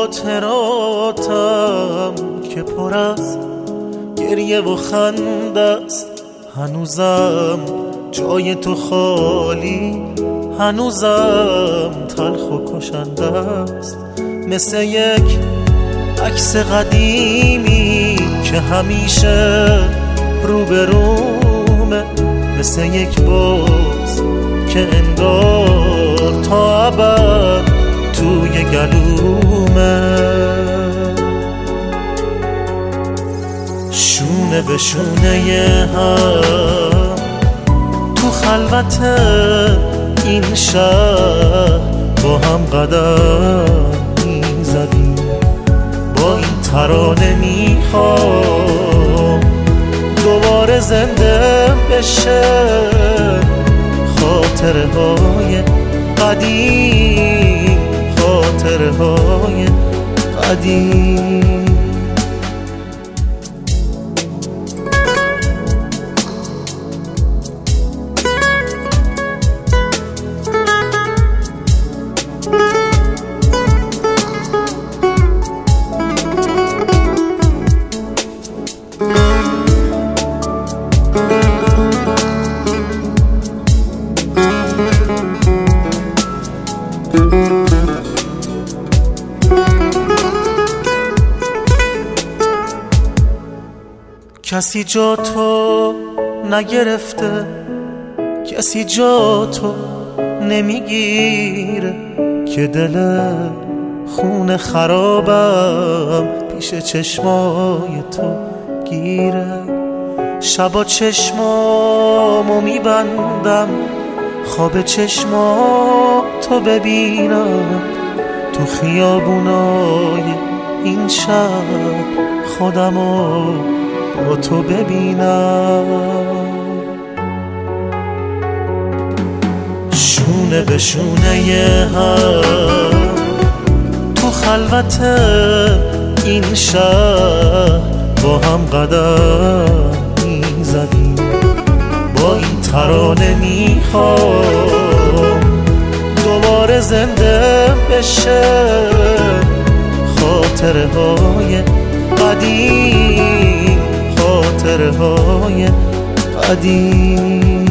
خاطراتم که پر از گریه و خنده است، هنوزم جای تو خالی، هنوزم تلخ و کشنده است. مثل یک عکس قدیمی که همیشه روبرومه، مثل یک باز که انگار تا ابد توی گلومه. شونه به شونه هم تو خلوت این شهر با هم قدم میزدیم، با این ترانه میخوام دوباره زنده بشه خاطره های قدیم، خاطره های قدیم. کسی جا تو نگرفته، کسی جا تو نمیگیره، که دل خون خرابم پیش چشمای تو گیره. شبا چشمامو میبندم خواب چشماتو ببینم، تو خیابونای این شب خودمو با تو ببینم. شونه به شونه هم تو خلوت این شهر با هم قدم میزدیم، با این ترانه میخوام دوباره زنده بشه خاطره های قدیم، خاطره های قدیم.